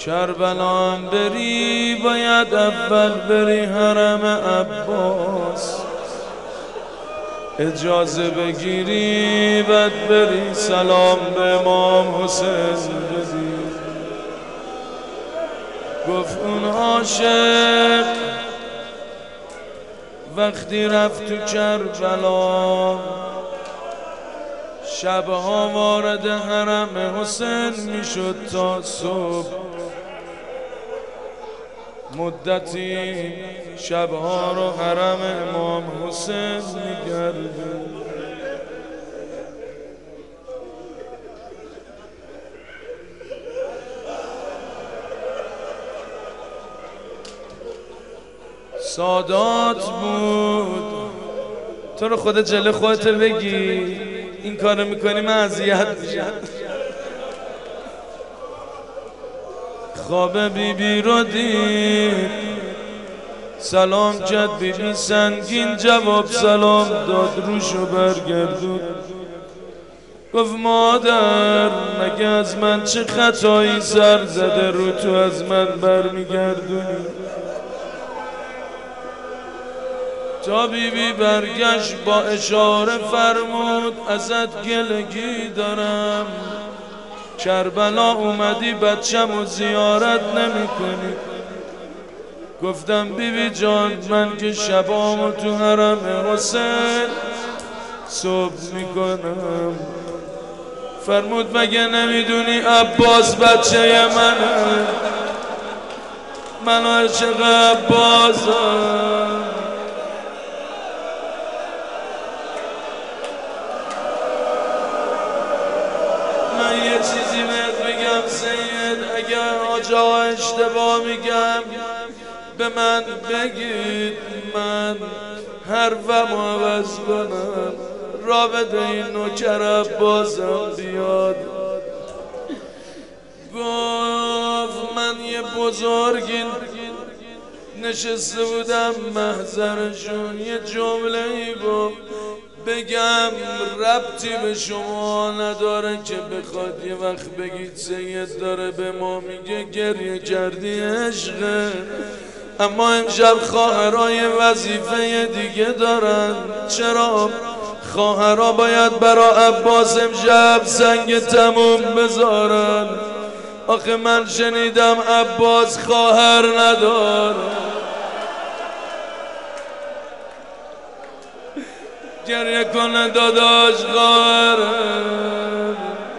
کربلا هم بری باید اول بری حرم عباس، اجازه بگیری بعد بری سلام به امام حسین بدی. گفت اون عاشق وقتی رفت تو کربلا شبها وارد حرم حسین میشد تا صبح، مدتی شبها رو حرم امام حسین میگرده. سادات بود. تو رو خدا جلو خودت بگی این کارو میکنی من اذیت میشم. خواب بیبی رو دید، سلام کرد بیبی سنگین جواب سلام داد، روشو برگردون. گفت مادر مگه از من چه خطایی سر زده رو تو از من برمیگردونی؟ تا بیبی برگشت با اشاره فرمود ازت گلگی دارم، کربلا اومدی بچه‌مو زیارت نمی کنی. گفتم بیبی جان من که شبامو تو حرم حسین صبح میکنم. فرمود مگه نمیدونی عباس بچه منه، من عاشق عباسم. من یه چیزی بهت بگم سید، اگر آجا اشتباه میگم به من بگید، من حرفمو عوض کنم، رابطه این نوکر عباسم بیاد. گفت من یه بزرگی نشسته بودم محضرشون، یه جمله ای گفت بگم ربطی به شما نداره که بخواد یه وقت بگید سید داره به ما میگه گریه کردی عشقه، اما امشب خواهرای وظیفه دیگه دارن. چرا؟ خواهرها باید برا عباس امشب سنگ تموم بذارن. آخه من شنیدم عباس خواهر نداره. گریه کنه داداش خواهرم.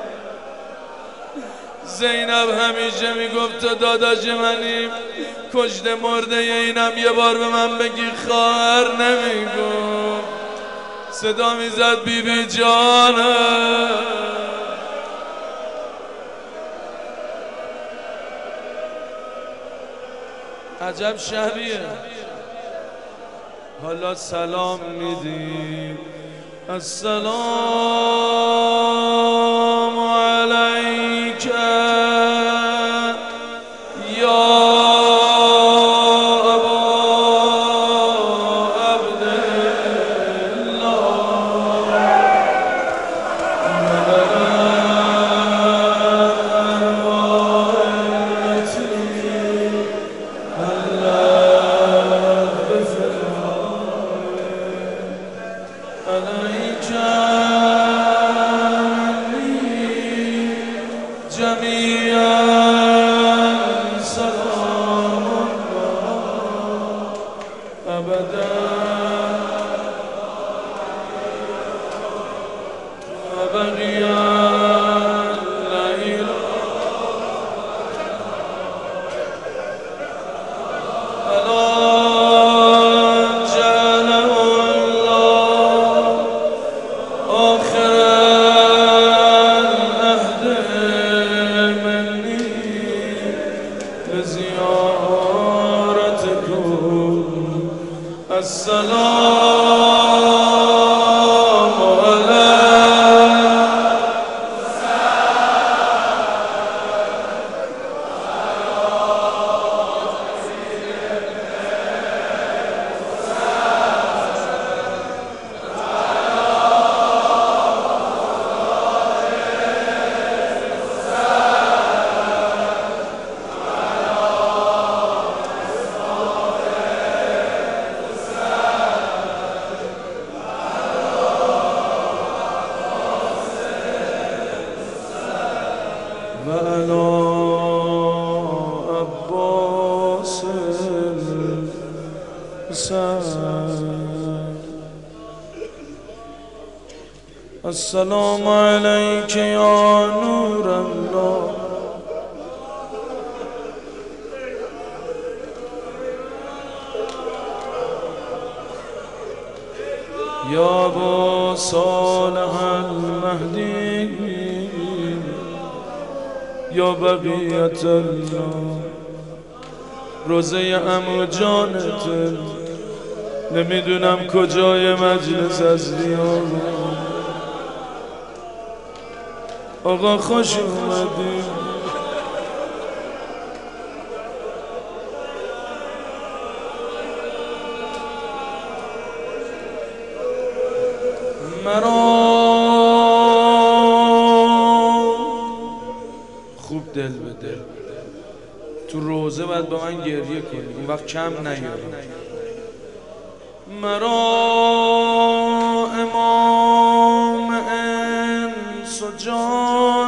زینب همیشه میگفت تو داداش منی، کشته مرده اینم یه بار به من بگی خواهر نمیگفت. صدا میزد بیبی جانم. عجب شبیه. حالا سلام میدیم، السلام علیک یا و علی عباس الحسین. السلام علیک یا نور الله یا ابا صالح المهدی یا بقیت الله. روزه عمو جانت نمیدونم کجای مجلس از دیارم. آقا خوش اومدی. مرا خوب دل به دل تو روزه باید با من گریه کنی، اون وقت کم نیاری. مرا امام انس و جان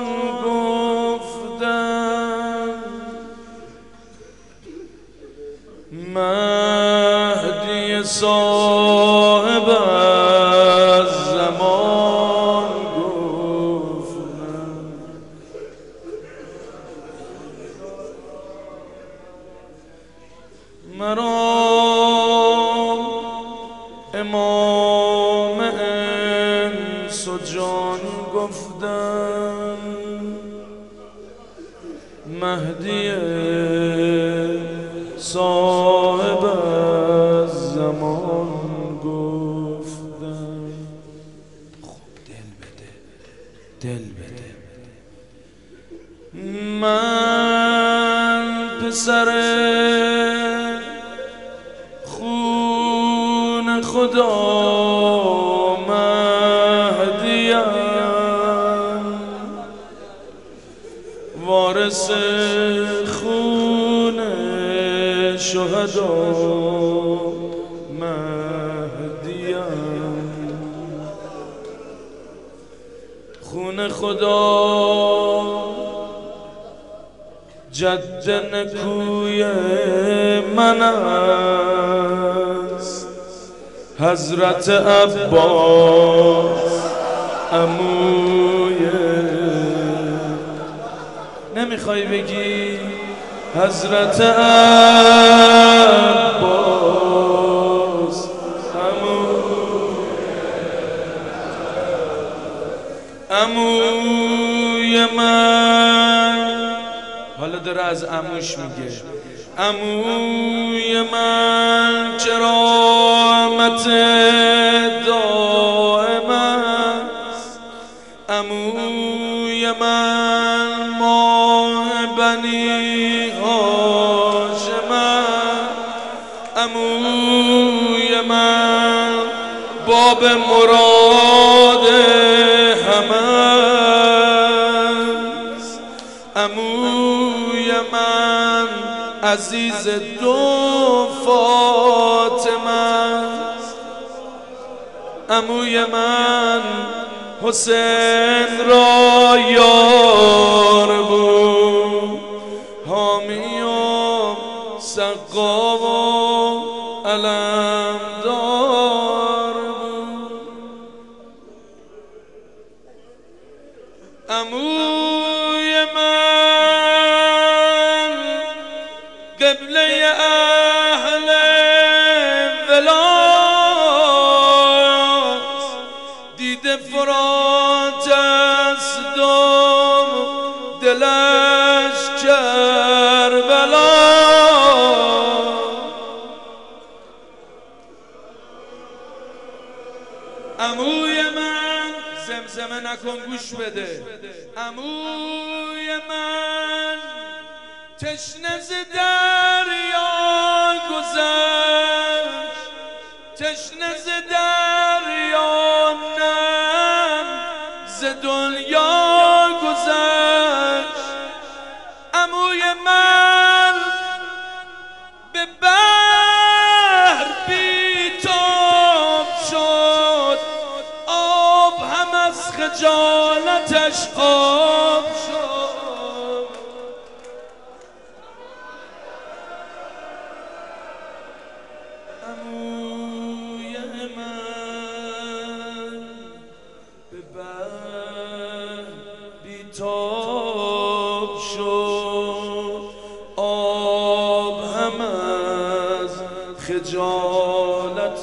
گفتن، مهدی صاحب زمان گفتن. مرا امام انس و جان گفتن، مهدی صاحب زمان گفتن. خوب دل بده، دل بده. من پسر خون خدا مهدیم، وارث خون شهدا مهدیم. خون خدا جد نکوی من است، حضرت عباس عموی. نمیخوای بگی حضرت عباس عموی من. حالا داره از عموش میگه. عموی من کرامت دائم است، عموی من ماه بنی هاشم است، عموی من باب مراد همه است، عموی من عزیز دو فاطمه است، عموی من حسین را یار بود، حامی و سقا و علمدار بود. عموی من قبله اهل ولایت، دیده فرات از دم دلش کربلا. عموی من زمزمه نکن گوش بده. عموی من تشنه ز دریا گذشت، تشنه ز دریا نم ز دنیا گذشت. عموی من به بحر بیتاب شد، آب هم از خجالتش آب شد.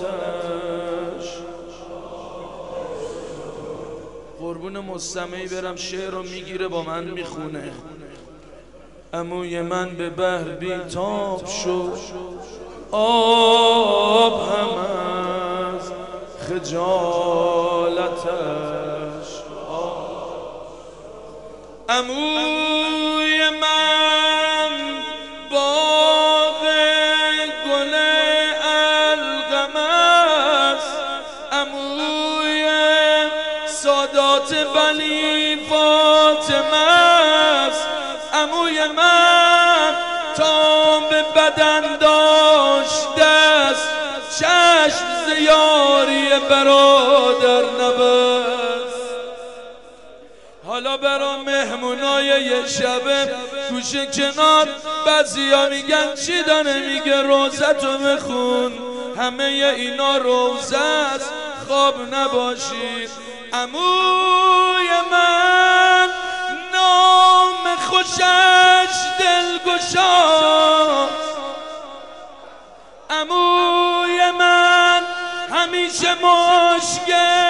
قربون مستمعی برم، شعر رو میگیره با من میخونه. عموی من به بحر بیتاب شد، آب هم از خجالتش. عموی من باغ گل القم است، عموی سادات ولی فاطمه است. عموی من تا به بدن داشته است، چشم ز یاری برادر نبست. حالا برا مهمونای یه شبه گوشه کنار بعضیا میگن چی داره میگه روزتو بخون، همه اینا روزه است، خواب نباشید. عموی من نام خوشش دلگشاست، عموی من همیشه مشکل